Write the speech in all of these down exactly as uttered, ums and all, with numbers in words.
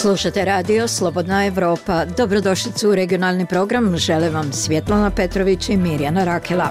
Slušate radio Slobodna Evropa. Dobrodošlicu u regionalni program. Žele vam Svjetlana Petrović i Mirjana Rakela.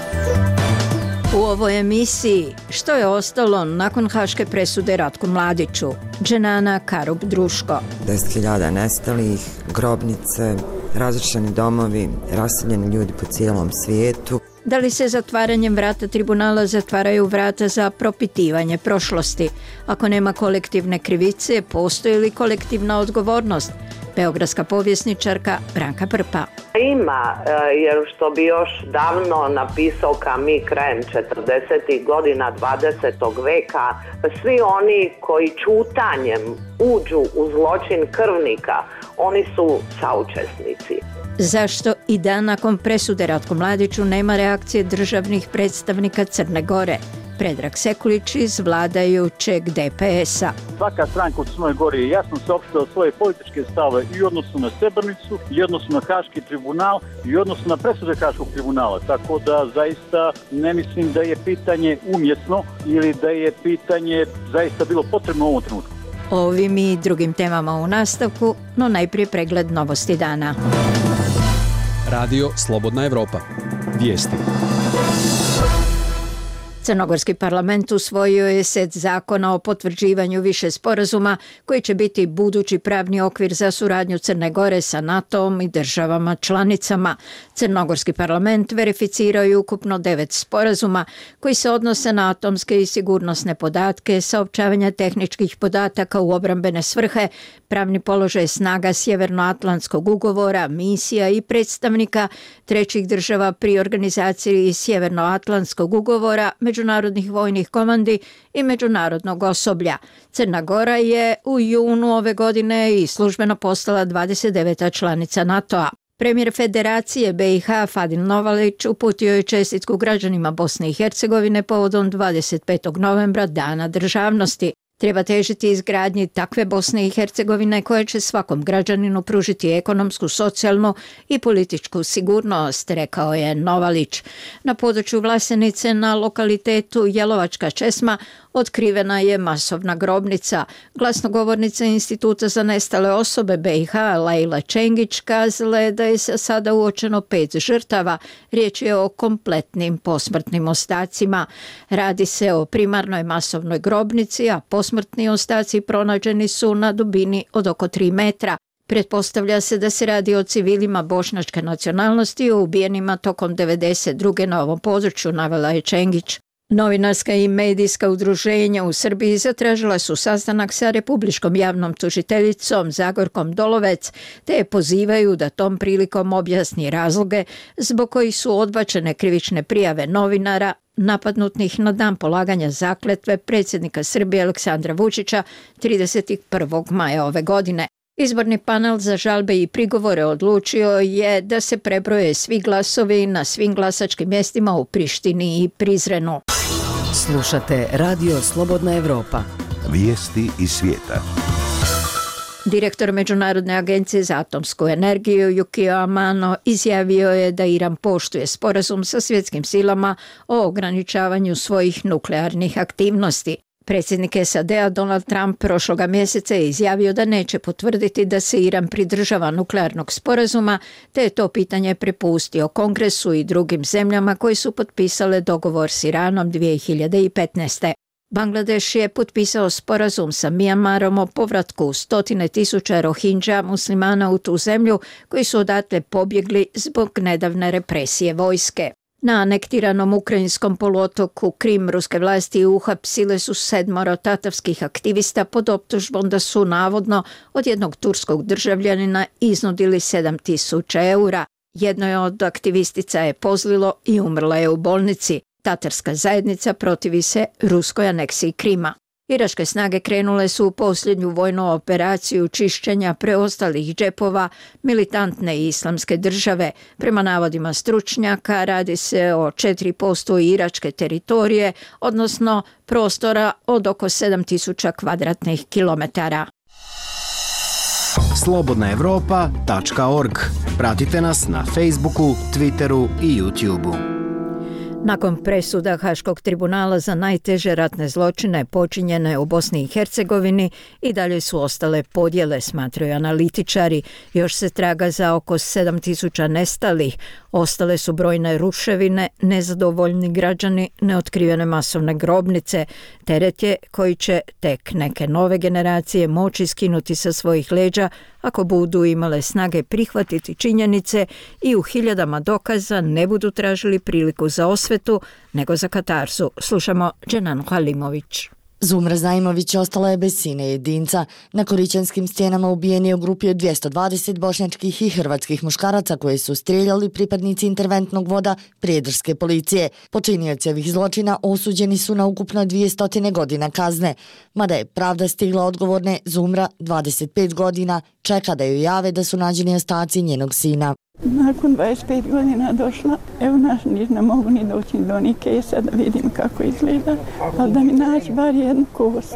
U ovoj emisiji što je ostalo nakon haške presude Ratku Mladiću, Dženana Karub Druško. deset hiljada nestalih, grobnice, razrušeni domovi, raseljeni ljudi po cijelom svijetu. Da li se zatvaranjem vrata tribunala zatvaraju vrata za propitivanje prošlosti? Ako nema kolektivne krivice, postoji li kolektivna odgovornost? Beogradska povjesničarka Branka Prpa. Ima, jer što bi još davno napisao Camus krajem četrdesetih godina dvadesetog veka, svi oni koji čutanjem uđu u zločin krvnika, oni su saučesnici. Zašto i dan nakon presude Ratku Mladiću nema reakcije državnih predstavnika Crne Gore? Predrag Sekulić iz vladajućeg D P S-a. Svaka stranka u Crnoj Gori je jasno saopštila svoje političke stave i u odnosu na Srebrenicu, i u odnosu na Haški tribunal, i u odnosu na presude Haškog tribunala. Tako da zaista ne mislim da je pitanje umjesno ili da je pitanje zaista bilo potrebno u ovom trenutku. Ovim i drugim temama u nastavku, no najprije pregled novosti dana. Radio Slobodna Evropa. Vijesti. Crnogorski parlament usvojio je set zakona o potvrđivanju više sporazuma koji će biti budući pravni okvir za suradnju Crne Gore sa NATO-om i državama članicama. Crnogorski parlament verificirao je ukupno devet sporazuma koji se odnose na atomske i sigurnosne podatke, saopćavanje tehničkih podataka u obrambene svrhe, pravni položaj snaga Sjevernoatlantskog ugovora, misija i predstavnika trećih država pri organizaciji Sjevernoatlantskog ugovora, međunarodnih vojnih komandi i međunarodnog osoblja. Crna Gora je u junu ove godine i službeno postala dvadeset deveta članica NATO-a. Premijer Federacije B i H Fadil Novalić uputio je čestitku građanima Bosne i Hercegovine povodom dvadeset petog novembra, Dana državnosti. Treba težiti izgradnji takve Bosne i Hercegovine koja će svakom građaninu pružiti ekonomsku, socijalnu i političku sigurnost, rekao je Novalić. Na području Vlasenice na lokalitetu Jelovačka česma otkrivena je masovna grobnica. Glasnogovornica Instituta za nestale osobe B i H Lejla Čengić kazala je da je sada uočeno pet žrtava. Riječ je o kompletnim posmrtnim ostacima. Radi se o primarnoj masovnoj grobnici, a posmrtni ostaci pronađeni su na dubini od oko tri metra. Pretpostavlja se da se radi o civilima bošnjačke nacionalnosti i o ubijenima tokom devedeset druge na ovom području, navela je Čengić. Novinarska i medijska udruženja u Srbiji zatražila su sastanak sa Republičkom javnom tužiteljicom Zagorkom Dolovec, te je pozivaju da tom prilikom objasni razloge zbog kojih su odbačene krivične prijave novinara napadnutih na dan polaganja zakletve predsjednika Srbije Aleksandra Vučića trideset prvog maja ove godine. Izborni panel za žalbe i prigovore odlučio je da se prebroje svi glasovi na svim glasačkim mjestima u Prištini i Prizrenu. Slušate Radio Slobodna Evropa. Vijesti iz svijeta. Direktor Međunarodne agencije za atomsku energiju Yukio Amano izjavio je da Iran poštuje sporazum sa svjetskim silama o ograničavanju svojih nuklearnih aktivnosti. Predsjednik S A D-a Donald Trump prošloga mjeseca je izjavio da neće potvrditi da se Iran pridržava nuklearnog sporazuma, te je to pitanje prepustio Kongresu i drugim zemljama koji su potpisale dogovor s Iranom dvije hiljade petnaeste. Bangladeš je potpisao sporazum sa Mijanmarom o povratku stotine tisuća Rohingya muslimana u tu zemlju koji su odatle pobjegli zbog nedavne represije vojske. Na anektiranom ukrajinskom poluotoku Krim ruske vlasti uhapsile su sedmoro tatavskih aktivista pod optužbom da su navodno od jednog turskog državljanina iznudili sedam tisuća eura. Jednoj od aktivistica je pozlilo i umrla je u bolnici. Tatarska zajednica protivi se ruskoj aneksiji Krima. Iračke snage krenule su u posljednju vojnu operaciju čišćenja preostalih džepova militantne islamske države. Prema navodima stručnjaka radi se o četiri posto iračke teritorije, odnosno prostora od oko sedam tisuća kvadratnih kilometara. slobodna evropa tačka org. Pratite nas na Facebooku, Twitteru i YouTubeu. Nakon presuda Haškog tribunala za najteže ratne zločine počinjene u Bosni i Hercegovini i dalje su ostale podjele, smatraju analitičari. Još se traga za oko sedam tisuća nestalih. Ostale su brojne ruševine, nezadovoljni građani, neotkrivene masovne grobnice. Teret je koji će tek neke nove generacije moći skinuti sa svojih leđa ako budu imale snage prihvatiti činjenice i u hiljadama dokaza ne budu tražili priliku za osvetu, nego za katarzu. Slušamo Dženanu Halimović. Zumra Zajmović ostala je bez sina jedinca. Na Korićanskim stijenama ubijen je u grupi od dvjesto dvadeset bošnjačkih i hrvatskih muškaraca koje su strijeljali pripadnici interventnog voda prijedorske policije. Počinioci ovih zločina osuđeni su na ukupno dvjesto godina kazne. Mada je pravda stigla odgovorne, Zumra, dvadeset pet godina, čeka da joj jave da su nađeni ostaci njenog sina. Nakon dvadeset pet godina došla, evo naš niš ne mogu ni doći do ni kesa da vidim kako izgleda, ali da mi naći bar jednu kost,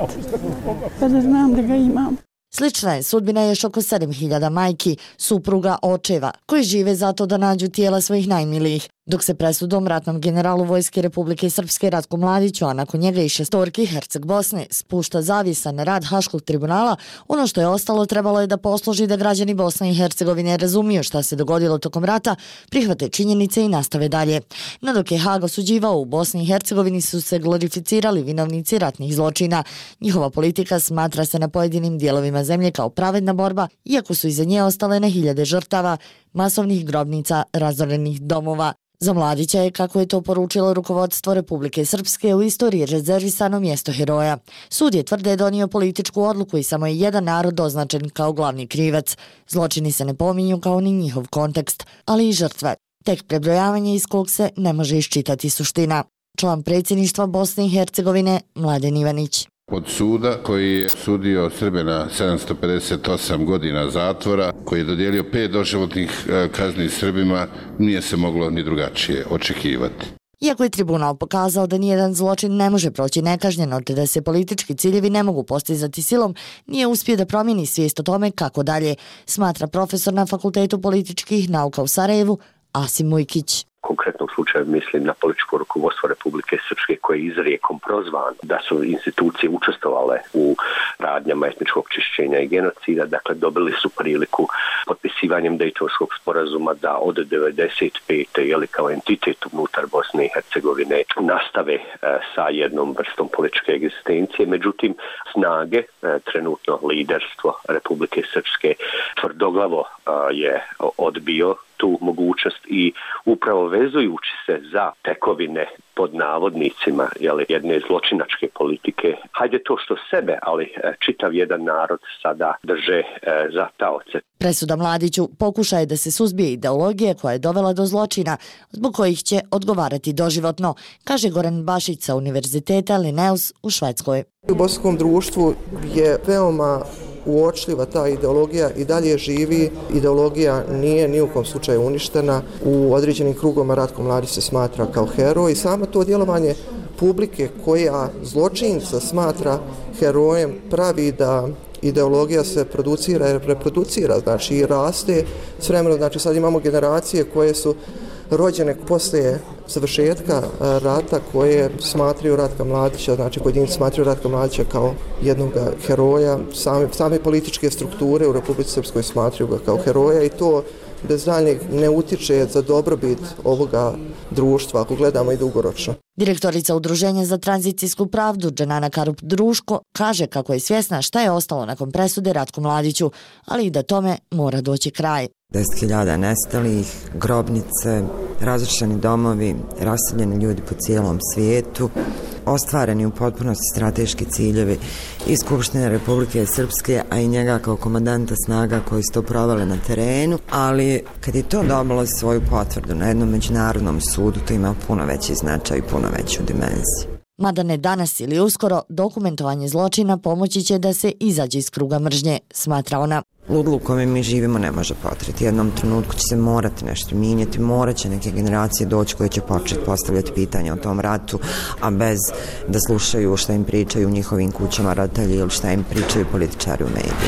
pa da znam da ga imam. Slična je sudbina još oko sedam hiljada majki, supruga, očeva, koji žive zato da nađu tijela svojih najmilijih. Dok se presudom ratnom generalu Vojske Republike Srpske Ratku Mladiću, a nakon njega i šestorki Herceg Bosne, spušta zavjesa na rad Haškog tribunala, ono što je ostalo trebalo je da posluži da građani Bosne i Hercegovine razumiju šta se dogodilo tokom rata, prihvate činjenice i nastave dalje. No dok je Hag osuđivao, u Bosni i Hercegovini su se glorificirali vinovnici ratnih zločina. Njihova politika smatra se na pojedinim dijelovima zemlje kao pravedna borba, iako su iza nje ostale na hiljade žrtava, masovnih grobnica, razorenih domova. Za Mladića je, kako je to poručilo rukovodstvo Republike Srpske, u istoriji rezervisano mjesto heroja. Sud je tvrde donio političku odluku i samo je jedan narod označen kao glavni krivac. Zločini se ne pominju kao ni njihov kontekst, ali i žrtve. Tek prebrojavanje iz kog se ne može iščitati suština. Član predsjedništva Bosne i Hercegovine Mladen Ivanić. Od suda koji je sudio Srbe na sedamsto pedeset osam godina zatvora, koji je dodijelio pet doživotnih kazni Srbima, nije se moglo ni drugačije očekivati. Iako je tribunal pokazao da nijedan zločin ne može proći nekažnjeno te da se politički ciljevi ne mogu postizati silom, nije uspio da promijeni svijest o tome kako dalje, smatra profesor na Fakultetu političkih nauka u Sarajevu Asim Mujkić. Konkretnom slučaju mislim na političko rukovodstvo Republike Srpske koje je izrijekom prozvano da su institucije učestvovale u radnjama etničkog čišćenja i genocida, dakle dobili su priliku potpisivanjem Dejtonskog sporazuma da od devedeset pete jeli kao entitet unutar Bosne i Hercegovine nastave e, sa jednom vrstom političke egzistencije. Međutim, snage, e, trenutno liderstvo Republike Srpske tvrdoglavo e, je odbio tu mogućnost i upravo vezujući se za tekovine pod navodnicima jeli, jedne zločinačke politike, hajde to što sebe, ali čitav jedan narod sada drže e, za taoce. Presuda Mladiću pokušaj je da se suzbije ideologija koja je dovela do zločina, zbog kojih će odgovarati doživotno, kaže Goran Bašić sa Univerziteta Linnaeus u Švedskoj. U bosanskom društvu je veoma uočljiva ta ideologija i dalje živi. Ideologija nije ni u kom slučaju uništena. U određenim krugoma Ratko Mladić se smatra kao heroj i samo to djelovanje publike koja zločinca smatra herojem pravi da ideologija se producira i reproducira, znači i raste s vremenom. Znači sad imamo generacije koje su rođene poslije završetka rata koje smatraju Ratka Mladića, znači pojedinci smatraju Ratka Mladića kao jednog heroja, same, same političke strukture u Republici Srpskoj smatraju ga kao heroja i to bez daljnjeg ne utiče za dobrobit ovoga društva ako gledamo i dugoročno. Direktorica Udruženja za tranzicijsku pravdu Dženana Karup-Druško kaže kako je svjesna šta je ostalo nakon presude Ratku Mladiću, ali i da tome mora doći kraj. deset hiljada nestalih, grobnice, razrušeni domovi, raseljeni ljudi po cijelom svijetu, ostvareni u potpunosti strateški ciljevi i Skupštine Republike Srpske, a i njega kao komandanta snaga koji su to provele na terenu, ali kad je to dobilo svoju potvrdu na jednom međunarodnom sudu, to ima puno veći značaj i puno veću dimenziju. Mada ne danas ili uskoro, dokumentovanje zločina pomoći će da se izađe iz kruga mržnje, smatra ona. Ludlu u kome mi živimo ne može potreti. Jednom trenutku će se morati nešto mijenjati, morat će neke generacije doći koje će početi postavljati pitanja o tom ratu, a bez da slušaju šta im pričaju u njihovim kućama roditelji ili šta im pričaju političari u medijima.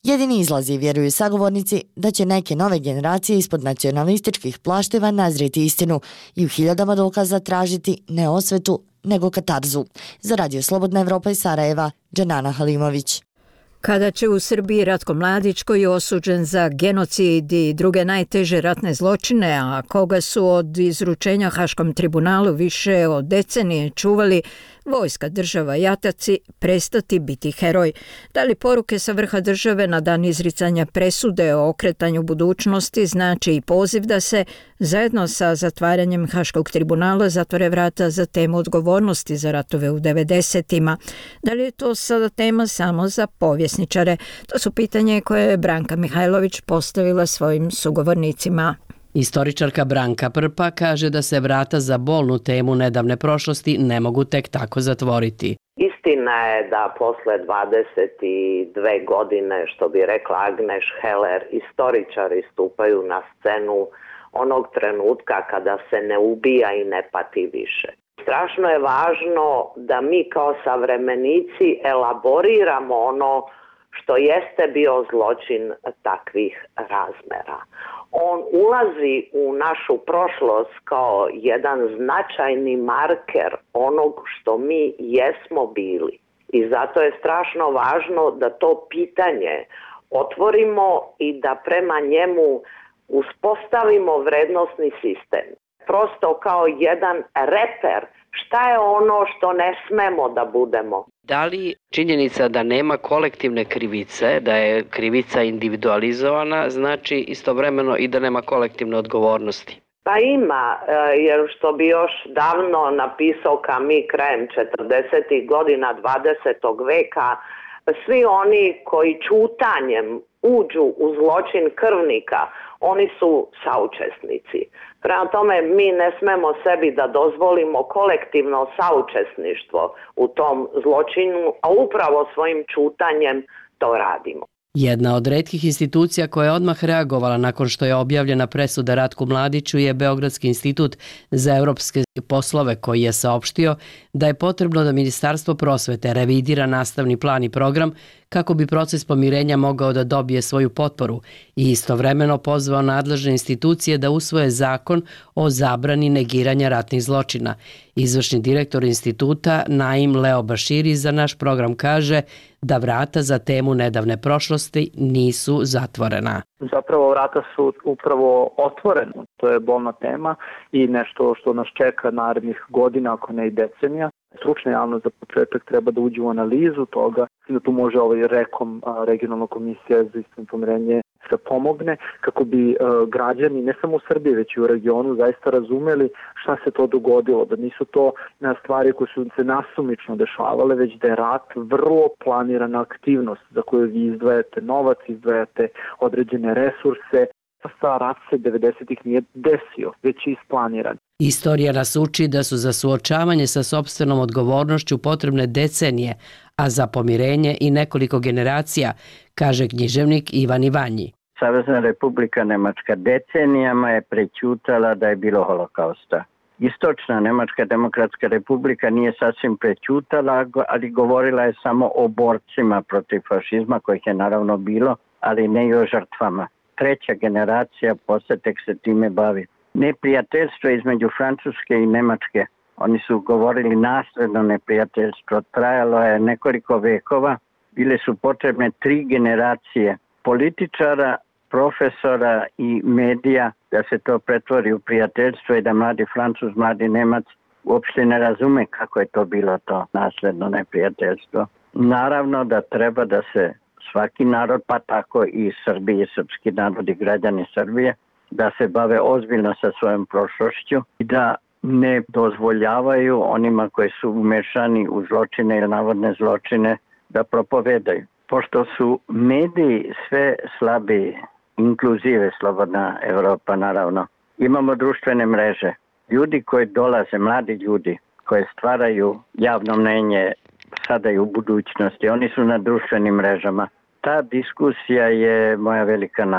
Jedini izlazi, vjeruju sagovornici, da će neke nove generacije ispod nacionalističkih plašteva nazrijeti istinu i u hiljadama dokaza tražiti ne osvetu, nego katarzu. Za Radio Slobodna Evropa iz Sarajeva, Dženana Halimović. Kada će u Srbiji Ratko Mladić, koji je osuđen za genocid i druge najteže ratne zločine, a koga su od izručenja Haškom tribunalu više od decenije čuvali vojska, država i ataci, prestati biti heroj? Da li poruke sa vrha države na dan izricanja presude o okretanju budućnosti znači i poziv da se zajedno sa zatvaranjem Haškog tribunala zatvore vrata za temu odgovornosti za ratove u devedesetima? Da li je to sada tema samo za povjesničare? To su pitanje koje je Branka Mihajlović postavila svojim sugovornicima. Istoričarka Branka Prpa kaže da se vrata za bolnu temu nedavne prošlosti ne mogu tek tako zatvoriti. Istina je da posle dvadeset dve godine, što bi rekla Agneš Heller, istoričari stupaju na scenu onog trenutka kada se ne ubija i ne pati više. Strašno je važno da mi kao savremenici elaboriramo ono što jeste bio zločin takvih razmera. On ulazi u našu prošlost kao jedan značajni marker onog što mi jesmo bili. I zato je strašno važno da to pitanje otvorimo i da prema njemu uspostavimo vrednosni sistem. Prosto kao jedan reper šta je ono što ne smemo da budemo. Da li činjenica da nema kolektivne krivice, da je krivica individualizovana, znači istovremeno i da nema kolektivne odgovornosti? Pa ima, jer što bi još davno napisao Camus krajem četrdesetih godina dvadesetog veka, svi oni koji čutanjem uđu u zločin krvnika, oni su saučesnici. Prema tome, mi ne smemo sebi da dozvolimo kolektivno saučesništvo u tom zločinu, a upravo svojim čutanjem to radimo. Jedna od retkih institucija koja je odmah reagovala nakon što je objavljena presuda Ratku Mladiću je Beogradski institut za europske poslove, koji je saopštio da je potrebno da Ministarstvo prosvete revidira nastavni plan i program kako bi proces pomirenja mogao da dobije svoju potporu i istovremeno pozvao nadležne institucije da usvoje zakon o zabrani negiranja ratnih zločina. Izvršni direktor instituta Naim Leo Baširi za naš program kaže da vrata za temu nedavne prošlosti nisu zatvorena. Zapravo vrata su upravo otvorena. To je bolna tema i nešto što nas čeka narednih godina, ako ne i decenija. Stručna javnost za početak treba da uđe u analizu toga i da tu može ovaj rekom, regionalna komisija za istinito pomirenje, da pomogne kako bi građani ne samo u Srbiji već i u regionu zaista razumeli šta se to dogodilo, da nisu to stvari koje su se nasumično dešavale, već da je rat vrlo planirana aktivnost za koju vi izdvajate novac, izdvajate određene resurse. Sa rat se devedesetih nije desio, već je isplaniran. Istorija nas uči da su za suočavanje sa sopstvenom odgovornošću potrebne decenije, a za pomirenje i nekoliko generacija, kaže književnik Ivan Ivanji. Savezna Republika Nemačka decenijama je prećutala da je bilo holokausta. Istočna Nemačka demokratska republika nije sasvim prećutala, ali govorila je samo o borcima protiv fašizma, kojih je naravno bilo, ali ne i o žrtvama. Treća generacija posle tek se time bavi. Neprijateljstvo između Francuske i Nemačke, oni su govorili nasledno neprijateljstvo, trajalo je nekoliko vekova, bile su potrebne tri generacije političara, profesora i medija da se to pretvori u prijateljstvo i da mladi Francuz, mladi Nemac uopšte ne razume kako je to bilo to nasledno neprijateljstvo. Naravno da treba da se svaki narod, pa tako i Srbije, srpski narod i građani Srbije, da se bave ozbiljno sa svojom prošlošću i da ne dozvoljavaju onima koji su umešani u zločine ili navodne zločine da propovedaju. Pošto su mediji sve slabiji, inkluzive Slobodna Evropa naravno, imamo društvene mreže. Ljudi koji dolaze, mladi ljudi koji stvaraju javno mnenje sada i u budućnosti, oni su na društvenim mrežama. Ta diskusija je moja velika nada.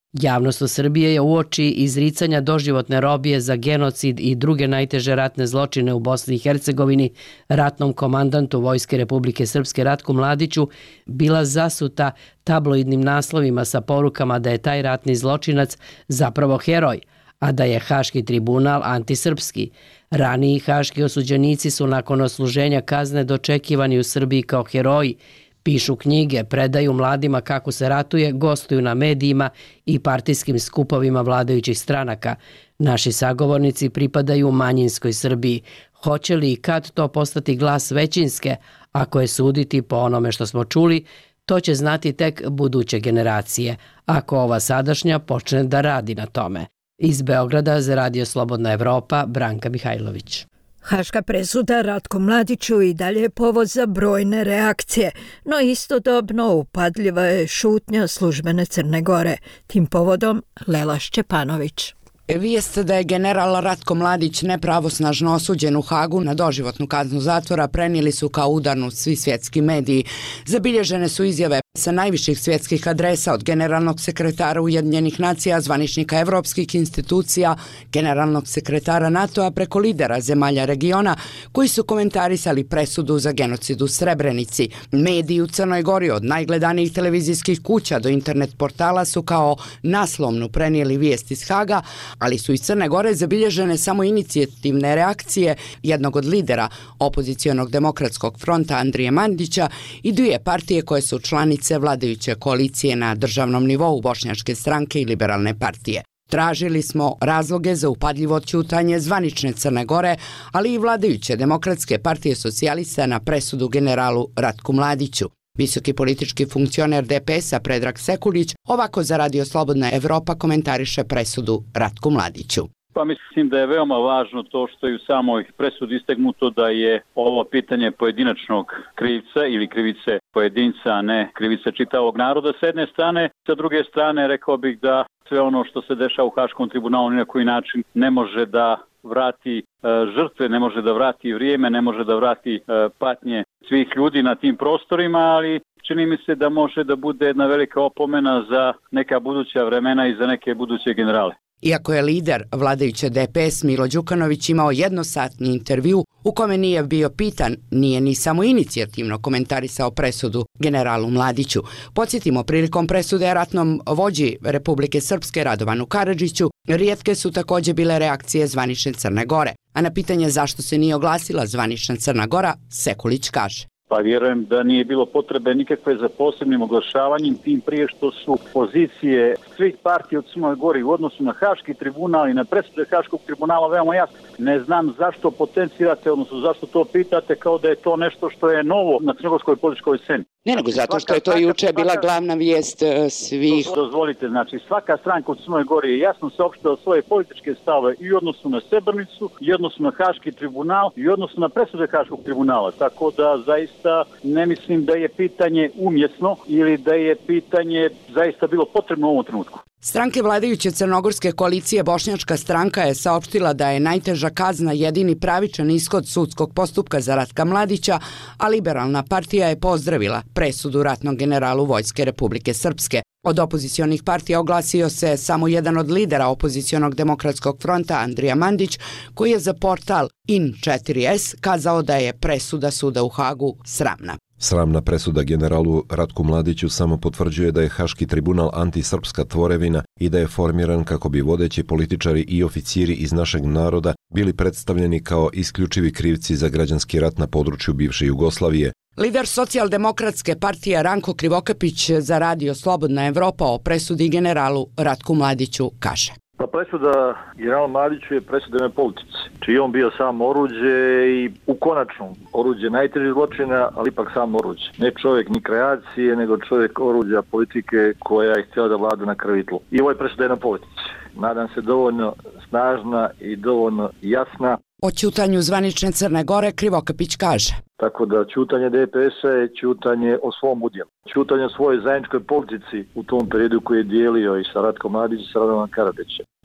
Javnost u Srbije je uoči izricanja doživotne robije za genocid i druge najteže ratne zločine u Bosni i Hercegovini ratnom komandantu Vojske Republike Srpske Ratku Mladiću bila zasuta tabloidnim naslovima sa porukama da je taj ratni zločinac zapravo heroj, a da je Haški tribunal antisrpski. Raniji haški osuđenici su nakon odsluženja kazne dočekivani u Srbiji kao heroji, pišu knjige, predaju mladima kako se ratuje, gostuju na medijima i partijskim skupovima vladajućih stranaka. Naši sagovornici pripadaju manjinskoj Srbiji. Hoće li i kad to postati glas većinske, ako je suditi po onome što smo čuli, to će znati tek buduće generacije, ako ova sadašnja počne da radi na tome. Iz Beograda za Radio Slobodna Evropa, Branka Mihajlović. Haška presuda Ratku Mladiću i dalje je povod za brojne reakcije, no istodobno upadljiva je šutnja službene Crne Gore. Tim povodom Lela Šćepanović. Vijest da je general Ratko Mladić nepravosnažno osuđen u Hagu na doživotnu kaznu zatvora prenijeli su kao udarnu svi svjetski mediji. Zabilježene su izjave sa najviših svjetskih adresa od generalnog sekretara Ujedinjenih nacija, zvaničnika evropskih institucija, generalnog sekretara NATO-a preko lidera zemalja regiona koji su komentarisali presudu za genocid u Srebrenici. Mediji u Crnoj Gori od najgledanijih televizijskih kuća do internet portala su kao naslovnu prenijeli vijest iz Haga, ali su iz Crne Gore zabilježene samo inicijativne reakcije jednog od lidera opozicionog demokratskog fronta Andrije Mandića i dvije partije koje su članice vladajuće koalicije na državnom nivou Bošnjačke stranke i Liberalne partije. Tražili smo razloge za upadljivo ćutanje zvanične Crne Gore, ali i vladajuće demokratske partije socijalista na presudu generalu Ratku Mladiću. Visoki politički funkcioner D P S-a Predrag Sekulić ovako za Radio Slobodna Evropa komentariše presudu Ratku Mladiću. Pa mislim da je veoma važno to što je u samoj presudi istaknuto da je ovo pitanje pojedinačnog krivca ili krivice pojedinca, a ne krivice čitavog naroda s jedne strane. Sa druge strane rekao bih da sve ono što se dešava u Haškom tribunalu ni na koji način ne može da vrati e, žrtve, ne može da vrati vrijeme, ne može da vrati e, patnje svih ljudi na tim prostorima, ali čini mi se da može da bude jedna velika opomena za neka buduća vremena i za neke buduće generale. Iako je lider vladajuće D P S Milo Đukanović imao jednosatni intervju u kome nije bio pitan, nije ni samo inicijativno komentarisao presudu generalu Mladiću. Podsjetimo, prilikom presude ratnom vođi Republike Srpske Radovanu Karadžiću, rijetke su također bile reakcije zvanične Crne Gore. A na pitanje zašto se nije oglasila zvanična Crna Gora, Sekulić kaže. Pa vjerujem da nije bilo potrebe nikakve za posebnim oglašavanjem, tim prije što su pozicije svih partija u Crnoj Gori u odnosu na Haški tribunal i na presude Haškog tribunala veoma jasne. Ne znam zašto potencirate, odnosno zašto to pitate kao da je to nešto što je novo na crnogorskoj političkoj sceni. Ne, nego zato što je to juče bila glavna vijest svih. Dozvolite, znači svaka stranka u Crnoj Gori je jasno saopštila svoje političke stave i u odnosu na Srebrenicu, i u odnosu na Haški tribunal, i u odnosu na presude Haškog tribunala. Tako da zaista ne mislim da je pitanje umjesno ili da je pitanje zaista bilo potrebno u ovom trenutku. Stranke vladajuće crnogorske koalicije Bošnjačka stranka je saopštila da je najteža kazna jedini pravičan ishod sudskog postupka za Ratka Mladića, a Liberalna partija je pozdravila presudu ratnog generalu Vojske Republike Srpske. Od opozicionih partija oglasio se samo jedan od lidera opozicionog demokratskog fronta Andrija Mandić, koji je za portal In četiri S kazao da je presuda suda u Hagu sramna. Sramna presuda generalu Ratku Mladiću samo potvrđuje da je Haški tribunal antisrpska tvorevina i da je formiran kako bi vodeći političari i oficiri iz našeg naroda bili predstavljeni kao isključivi krivci za građanski rat na području bivše Jugoslavije. Lider socijaldemokratske partije Ranko Krivokapić za Radio Slobodna Evropa o presudi generalu Ratku Mladiću kaže. Pa presuda generalu Mladiću je presuda na politici, čiji on bio sam oruđe i u konačnom oruđe najtežih zločina, ali ipak sam oruđe. Ne čovjek ni kreacije, nego čovjek oruđa politike koja je htjela da vlada na krvi tlu. I ovo je presuda na politici. Nadam se dovoljno snažna i dovoljno jasna. O ćutanju zvanične Crne Gore Krivokapić kaže. Tako da ćutanje D P S-a je ćutanje o svom udjelu. Ćutanje o svojoj zajedničkoj politici u tom periodu koji je dijelio i sa Ratkom Mladićem i sa Radovanom Karadžićem.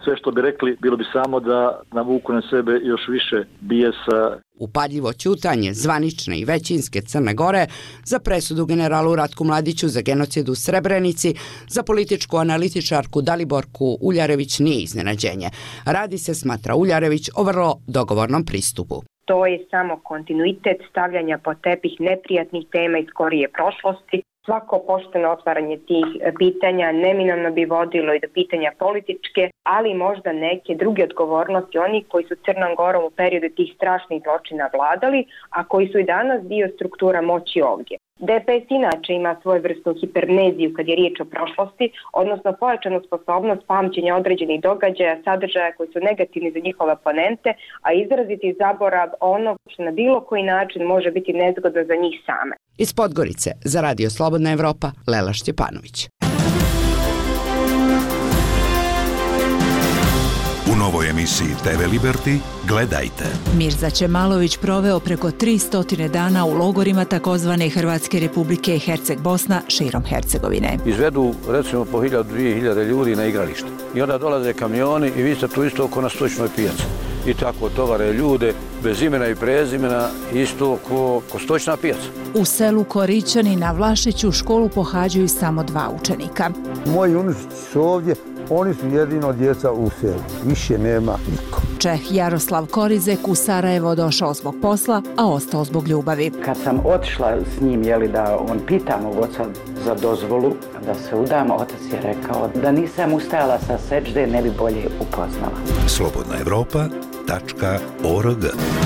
Sve što bi rekli bilo bi samo da navuku na sebe još više bijesa. Upadljivo ćutanje zvanične i većinske Crne Gore za presudu generalu Ratku Mladiću za genocid u Srebrenici, za političku analitičarku Daliborku Uljarević nije iznenađenje. Radi se, smatra Uljarević, o vrlo dogovornom pristupu. To je samo kontinuitet stavljanja pod tepih neprijatnih tema iz skorije prošlosti. Svako pošteno otvaranje tih pitanja neminovno bi vodilo i do pitanja političke, ali možda neke druge odgovornosti onih koji su Crnom Gorom u periodu tih strašnih zločina vladali, a koji su i danas dio struktura moći ovdje. D P S inače ima svoju vrstu hiperneziju kad je riječ o prošlosti, odnosno pojačanu sposobnost pamćenja određenih događaja, sadržaja koji su negativni za njihove oponente, a izraziti zaborav onog što na bilo koji način može biti nezgodno za njih same. Iz Podgorice za Radio Slobodna Evropa, Lela Šćepanović. U novoj emisiji T V Liberty gledajte. Mirza Čemalović proveo preko tristo dana u logorima takozvane Hrvatske Republike Herceg Bosna širom Hercegovine. Izvedu recimo po hiljadu, dvije hiljade ljudi na igralište. I onda dolaze kamioni i vi ste tu isto oko na stočnoj pijaci. I tako tovare ljude bez imena i prezimena isto ko, ko stočna pijaca. U selu Koričani na Vlašiću školu pohađaju samo dva učenika. Moji unučići su ovdje, oni su jedino djeca u selu. Više nema niko. Čeh Jaroslav Korizek u Sarajevo došao zbog posla, a ostao zbog ljubavi. Kad sam otišla s njim, jeli da on pita mog oca za dozvolu da se udam, otac je rekao da nisam ustajala sa sećde, ne bi bolje upoznala. Slobodna Evropa tačka org.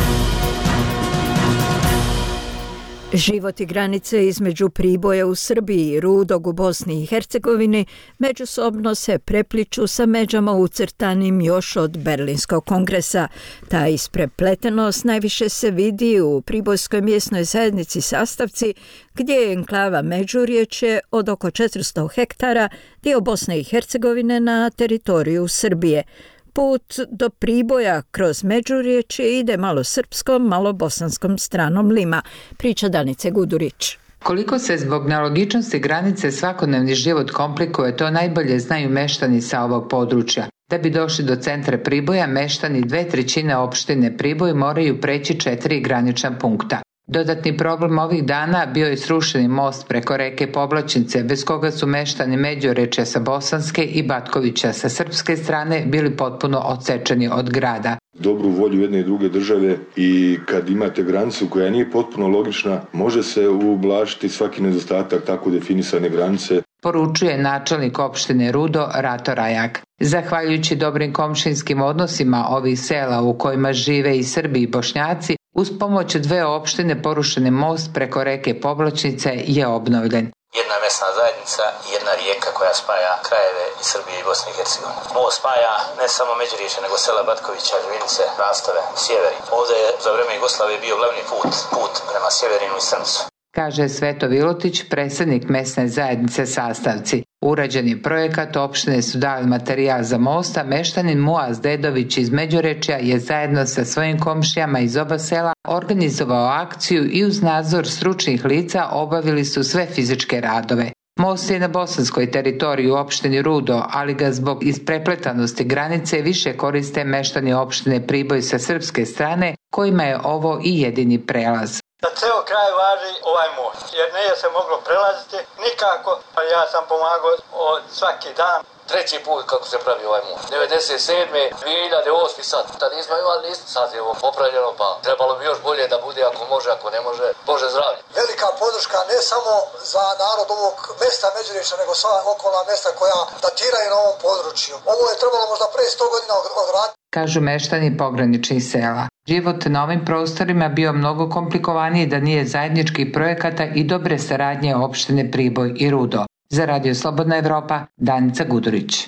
Život i granice između Priboja u Srbiji i Rudog u Bosni i Hercegovini međusobno se prepliču sa međama ucrtanim još od Berlinskog kongresa. Ta isprepletenost najviše se vidi u pribojskoj mjesnoj zajednici Sastavci, gdje je enklava Međurječe od oko četiristo hektara, dio Bosne i Hercegovine na teritoriju Srbije. Put do Priboja kroz Međurječe ide malo srpskom, malo bosanskom stranom Lima, priča Danice Gudurić. Koliko se zbog nelogičnosti granice svakodnevni život komplikuje, to najbolje znaju meštani sa ovog područja. Da bi došli do centra Priboja, meštani dve trećine opštine Priboj moraju preći četiri granična punkta. Dodatni problem ovih dana bio je srušeni most preko reke Poblačnice, bez koga su meštani Međurečja sa bosanske i Batkovića sa srpske strane bili potpuno odsečeni od grada. Dobru volju jedne i druge države i kad imate granicu koja nije potpuno logična, može se ublažiti svaki nedostatak tako definisane granice. Poručuje načelnik opštine Rudo Rato Rajak. Zahvaljujući dobrim komšinskim odnosima ovih sela u kojima žive i Srbi i Bošnjaci, uz pomoć dve opštine porušeni most preko reke Poblačnice je obnovljen. Jedna mesna zajednica i jedna rijeka koja spaja krajeve i Srbije i Bosne i Hercegovine. Ovo spaja ne samo Međurječe, nego sela Batkovića, Žvinice, Rastave, Sjeveri. Ovdje je za vreme Jugoslavije bio glavni put, put prema Sjeverinu i Strmcu. Kaže Sveto Vilotić, predsjednik mesne zajednice Sastavci. Urađen je projekat, opštine su dali materijal za most, a meštanin Muaz Dedović iz Međurečja je zajedno sa svojim komšijama iz oba sela organizovao akciju i uz nadzor stručnih lica obavili su sve fizičke radove. Most je na bosanskoj teritoriji u opštini Rudo, ali ga zbog isprepletanosti granice više koriste meštani opštine Priboj sa srpske strane, kojima je ovo i jedini prelaz. Za ceo kraj važi ovaj most, jer nije se moglo prelaziti nikako, pa ja sam pomagao od svaki dan. Treći put kako se pravi ovaj most. devedeset sedme. dvije hiljade osme sad. Tad nismo imali isto, sad je ovo popravljeno, pa trebalo bi još bolje da bude ako može, ako ne može. Bože zdravlje. Velika podrška ne samo za narod ovog mesta Međurječe, nego sva okolna mesta koja datiraju na ovom području. Ovo je trebalo možda pre sto godina odraditi. Kažu meštani pograničnih sela. Život na ovim prostorima bio mnogo komplikovaniji da nije zajedničkih projekata i dobre saradnje opštine Priboj i Rudo. Za Radio Slobodna Evropa, Danica Gudurić.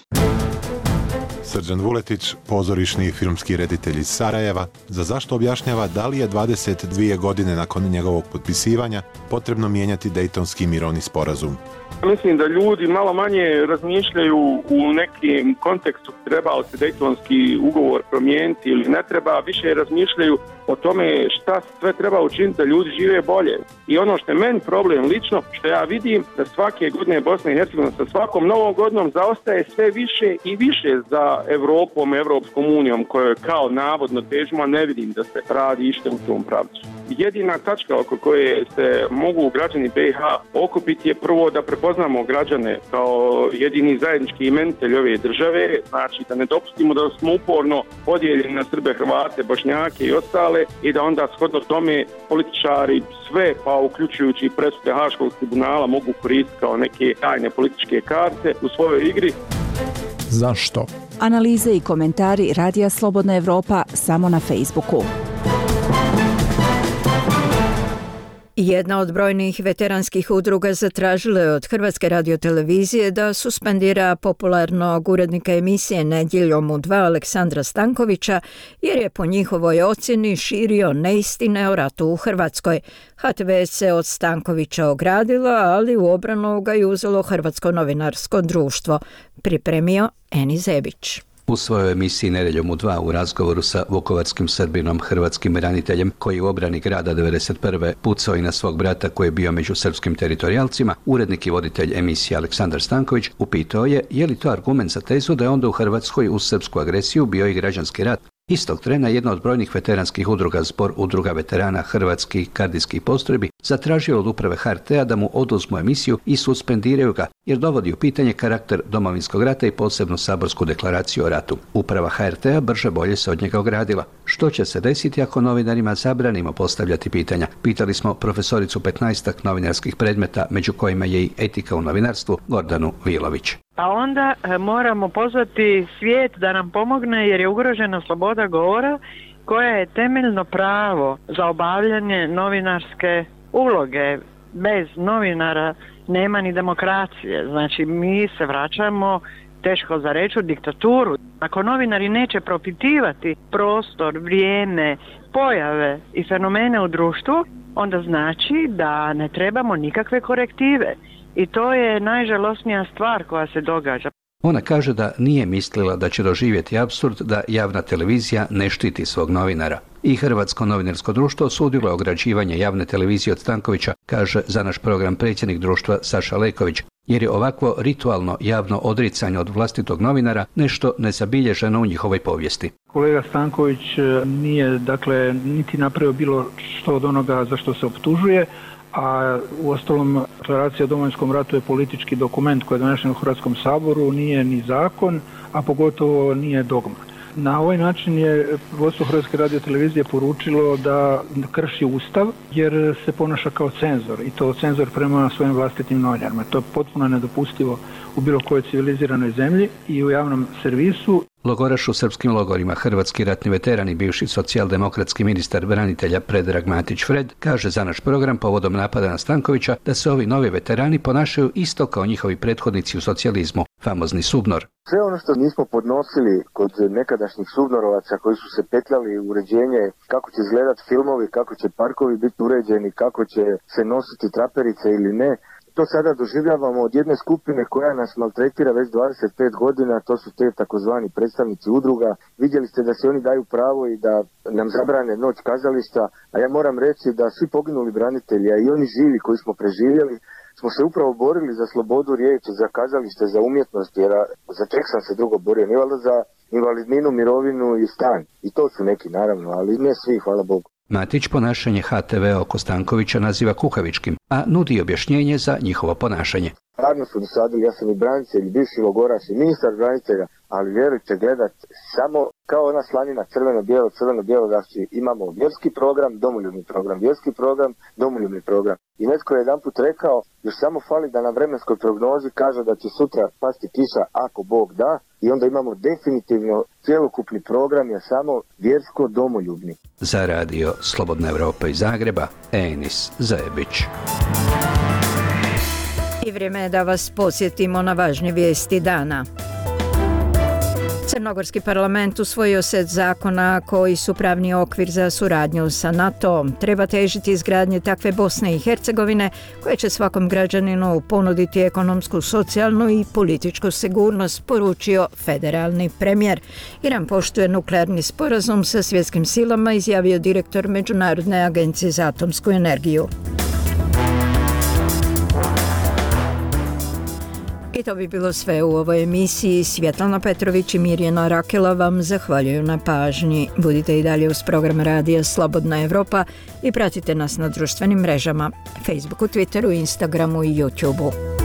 Srđan Vuletić, pozorišni i filmski reditelj iz Sarajeva, za zašto objašnjava da li je dvadeset dvije godine nakon njegovog potpisivanja potrebno mijenjati Dejtonski mirovni sporazum. Mislim da ljudi malo manje razmišljaju u nekim kontekstu trebao se Dejtonski ugovor promijeniti ili ne treba, više razmišljaju o tome šta sve treba učiniti da ljudi žive bolje. I ono što je meni problem lično, što ja vidim da svake godine Bosna i Hercegovina sa svakom novom godinom zaostaje sve više i više za Evropom, Evropskom unijom kojoj kao navodno težimo, a ne vidim da se radi ište u tom pravcu. Jedina tačka oko koje se mogu građani B i H okupiti je prvo da prepoznamo građane kao jedini zajednički imenitelj ove države, znači da ne dopustimo da smo uporno podijeljeni na Srbe, Hrvate, Bošnjake i ostale i da onda shodno tome političari sve, pa uključujući presude Haškog tribunala, mogu koristiti kao neke tajne političke karte u svojoj igri. Zašto? Analize i komentari Radija Slobodna Evropa samo na Facebooku. Jedna od brojnih veteranskih udruga zatražila je od Hrvatske radiotelevizije da suspendira popularnog urednika emisije Nedjeljom u dva Aleksandra Stankovića, jer je po njihovoj ocjeni širio neistine o ratu u Hrvatskoj. H T V se od Stankovića ogradila, ali u obranu ga je uzelo Hrvatsko novinarsko društvo. Pripremio Eni Zebić. U svojoj emisiji Nedjeljom u dva u razgovoru sa vukovarskim Srbinom, hrvatskim braniteljem koji u obrani grada devedeset prve pucao i na svog brata koji je bio među srpskim teritorijalcima, urednik i voditelj emisije Aleksandar Stanković upitao je je li to argument za tezu da je onda u Hrvatskoj uz srpsku agresiju bio i građanski rat. Istog trena jedna od brojnih veteranskih udruga, Zbor udruga veterana hrvatskih kardijskih postrojbi, zatražio od uprave H R T-a da mu oduzmu emisiju i suspendiraju ga, jer dovodi u pitanje karakter Domovinskog rata i posebnu saborsku deklaraciju o ratu. Uprava H R T-a brže bolje se od njega ogradila. Što će se desiti ako novinarima zabranimo postavljati pitanja? Pitali smo profesoricu petnaestak novinarskih predmeta, među kojima je i etika u novinarstvu, Gordanu Vilović. Pa onda e, moramo pozvati svijet da nam pomogne, jer je ugrožena sloboda govora koja je temeljno pravo za obavljanje novinarske uloge. Bez novinara nema ni demokracije. Znači mi se vraćamo, teško za reći, u diktaturu. Ako novinari neće propitivati prostor, vrijeme, pojave i fenomene u društvu, onda znači da ne trebamo nikakve korektive. I to je najžalosnija stvar koja se događa. Ona kaže da nije mislila da će doživjeti apsurd da javna televizija ne štiti svog novinara. I Hrvatsko novinarsko društvo osudilo je ograđivanje javne televizije od Stankovića, kaže za naš program predsjednik društva Saša Leković, jer je ovakvo ritualno javno odricanje od vlastitog novinara nešto nezabilježeno u njihovoj povijesti. Kolega Stanković nije, dakle, niti napravio bilo što od onoga za što se optužuje, a uostalom deklaracija o Domovinskom ratu je politički dokument koji je donesen u Hrvatskom saboru, nije ni zakon, a pogotovo nije dogma. Na ovaj način je vodstvo Hrvatske radiotelevizije poručilo da krši Ustav jer se ponaša kao cenzor, i to cenzor prema svojim vlastitim novinarima. To je potpuno nedopustivo u bilo kojoj civiliziranoj zemlji i u javnom servisu. Logoraš u srpskim logorima, hrvatski ratni veteran i bivši socijaldemokratski ministar branitelja Predrag Matić Fred kaže za naš program povodom napada na Stankovića da se ovi novi veterani ponašaju isto kao njihovi prethodnici u socijalizmu, famozni Subnor. Sve ono što nismo podnosili kod nekadašnjih Subnorovaca koji su se petljali u uređenje kako će izgledati filmovi, kako će parkovi biti uređeni, kako će se nositi traperice ili ne, to sada doživljavamo od jedne skupine koja nas maltretira već dvadeset pet godina, to su te takozvani predstavnici udruga. Vidjeli ste da se oni daju pravo i da nam zabrane noć kazališta, a ja moram reći da svi poginuli branitelji, a i oni živi koji smo preživjeli, smo se upravo borili za slobodu riječi, za kazalište, za umjetnost, jer za čeg sam se drugo borio, nije valjda za invalidninu, mirovinu i stan. I to su neki naravno, ali ne svi, hvala Bogu. Matić ponašanje H T V oko Stankovića naziva kukavičkim, a nudi objašnjenje za njihovo ponašanje. Radno su dosadili, ja sam i branitelj, i bivši logoraš, i ministar branitelja, ali vjerujte, gledat samo kao ona slanina crveno-bijelo, crveno-bijelo, znači imamo vjerski program, domoljubni program, vjerski program, domoljubni program. I netko je jedan put rekao, još samo fali da na vremenskoj prognozi kaže da će sutra pasti kiša ako Bog da, i onda imamo definitivno cjelokupni program je samo vjersko-domoljubni. Za radio Slobodna Evropa iz Zagreba, Enis Zebić. I vrijeme je da vas posjetimo na važne vijesti dana. Crnogorski parlament usvojio set zakona koji su pravni okvir za suradnju sa NATO-om. Treba težiti izgradnje takve Bosne i Hercegovine koje će svakom građaninu ponuditi ekonomsku, socijalnu i političku sigurnost, poručio federalni premijer. Iran poštuje nuklearni sporazum sa svjetskim silama, izjavio direktor Međunarodne agencije za atomsku energiju. I to bi bilo sve u ovoj emisiji. Svjetlana Petrović i Mirjana Rakela vam zahvaljuju na pažnji. Budite i dalje uz program Radija Slobodna Evropa i pratite nas na društvenim mrežama, Facebooku, Twitteru, Instagramu i YouTubeu.